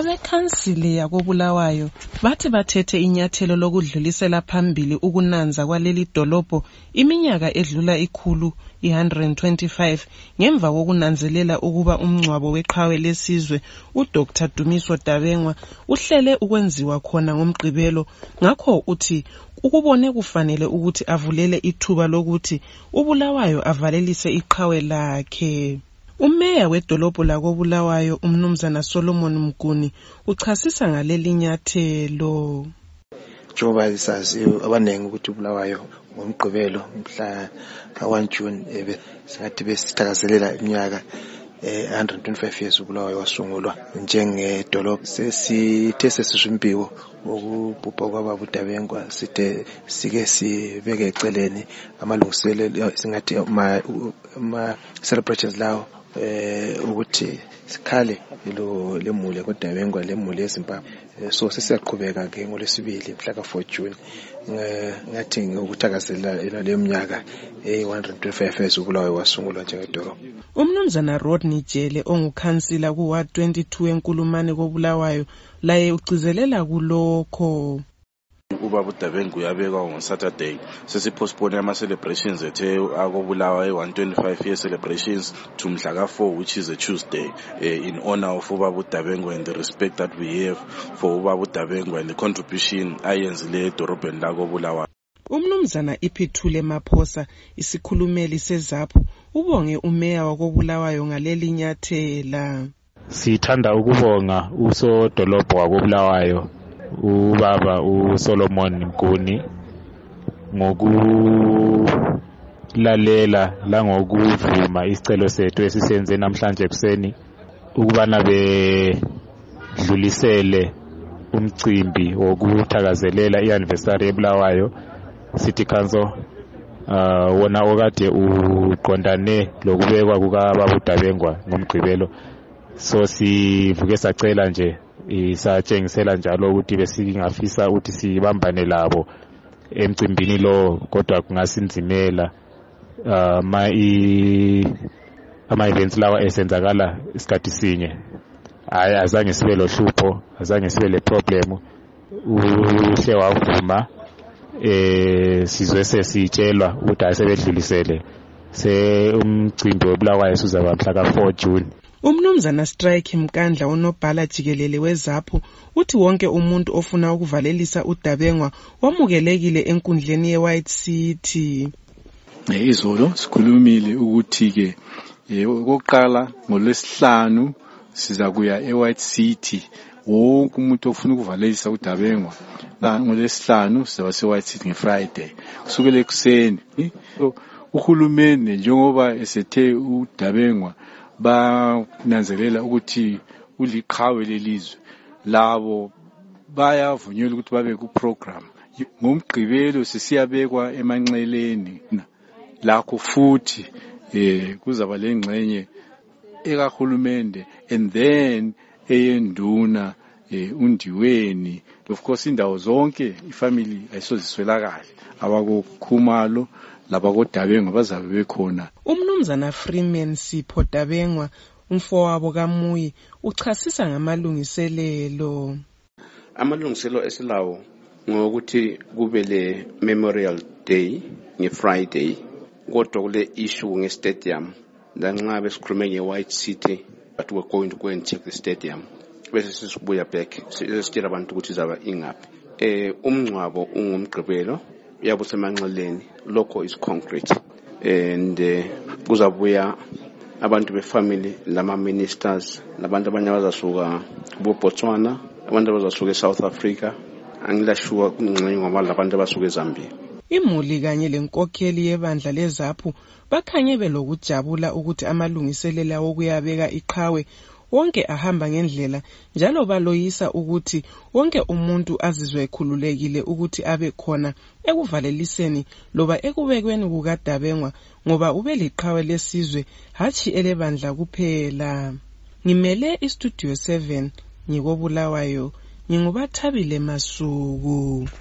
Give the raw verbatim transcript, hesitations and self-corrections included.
Abekhansili yakoBulawayo bathi bathethe inyathelo lokudlulisela phambili ukunanza kwaleli dolobho iminyaka edlula ikhulu one hundred twenty-five ngemva kokunanzelela ukuba umngcwabo weqhawe lesizwe uDr Dumiso Dabengwa uhlele ukwenziwa khona ngomgqibelo. Ngakho uthi ukubone kufanele ukuthi avulele ithuba lokuthi uBulawayo avalelise iqhawe lakhe. Umeya wedolobho lakoBulawayo umnumzana Solomon Mguni uchasisa ngaleli nyathelo. Njengoba isazi abanengi ukuthi uBulawayo ngomgqibelo mhla one June ebe singathi besithakazelela iminyaka one hundred twenty-five years uBulawayo wasungulwa njengedolobho. Sesithe sesishimpiwo ukubhubha kwababa uDabengwa sithe sike sibeke eceleni amalungiselelo singathi ama celebrations lawo eh ukuthi sikhale lo lemule koDabengwa lemule eZimbabwe. So sesiyaqhubeka ke ngolesibili mhla ka four June ngathi ngokuthakazelela le minyaka eh one hundred twenty-five years uBulawayo wasungulwa njengedolobho. Umnumzana Rodney Jele ongukhansila ku Ward twenty-two eNkulumane koBulawayo laye ugcizelela kulokho. Ubaba uDabengwa uyabekwa on Saturday. Sesipostpone ama celebrations ethe akoBulawayo one hundred twenty-five year celebrations to mhla ka four, which is a Tuesday, uh, in honor of Ubaba uDabengwa and the respect that we have for Ubaba uDabengwa and the contribution ayenzile edorobheni lakoBulawayo. Umnumzana Iphithule Maphosa isikhulumeli seZaphu ubonge umeya wakoBulawayo ngaleli nyathela. Sithanda ukubonga usodolobho wakoBulawayo ubaba uSolomon Mguni ngokulalela la ngokuvuma isicelo sethu esisenze namhlanje kuseni ukubana bedlulisele umcimbi wokuthakazelela ianniversary eBulawayo City Council uh wona okade uqondane lokubekwa kukaBaba uDabengwa ngomgqibelo. So sivuke sacela nje isatshengisela njalo ukuthi besingafisa ukuthi sibambane labo emcimbini lo kodwa kungasinzimela ama i ama events lawa esenzakala isikhathi sinye. Hayi azange sibe lohlupho, azange sibe le problem. Uhle wavuma eh sizwe sesitshelwa ukuthi asebedlulisele se umcimbi woBulawayo sizaba mhla ka four June. Umnumzana Strike Mkandla onobhala jikelele weZaphu uthi wonke umuntu ofuna ukuvalelisa uDabengwa wamukelekile enkundleni yeWhite City. Izolo sikhulumile ukuthi ke okokuqala ngolwesihlanu siza kuya eWhite City. Wonke umuntu ofuna ukuvalelisa uDabengwa la ngolwesihlanu siza seWhite City ngeFriday kusukela ekuseni. Uhulumeni njengoba esethe uDabengwa bananzelela ukuthi uliqhawe lelizwe labo bayavunyelwa ukuthi babe ku program ngomgqibelo sisiyabekwa emanxeleni lakho futhi eh kuzaba lengxenye ekahulumende and then eyenduna undiweni. Of course indawo zonke ifamily ayisoziswelakala abakoKhumalo laba koDabengwa bazabe bekhona. Umnumzana Freeman Sipho Dabengwa umfowabo kaMuyi uchasisa ngamalungiselelo. Amalungiselelo esilawo ngokuthi kube le Memorial Day ngeFriday kodwa kule issue ngestadium lanxa besikhulume ngeWhite City but we're going to go and check the stadium bese sisibuya back sitshela abantu ukuthi izaba ingaphi. Eh umngcwabo ungumgqibelo yabo semanxeleni lokho is concrete and kuzabuya abantu befamily lama ministers labantu abanye abazasuka kuBotswana abantu abazasuka eSouth Africa angilashwa kungxenye ngoba labantu abasuka eZambia. Imuli kanye lenkokheli yebandla leZaphu bakhanye belokujabula ukuthi amalungiselelo okuyabeka iqhawe wonke ahamba ngendlela njalo baloyisa ukuthi wonke umuntu azizwe ekhululekile ukuthi abe khona ekuvaleliseni loba ekubekweni kukaDabengwa ngoba ubeliqhawe lesizwe hathi elebandla kuphela. Ngimele iStudio seven ngikoBulawayo ngingubathabile Masuku.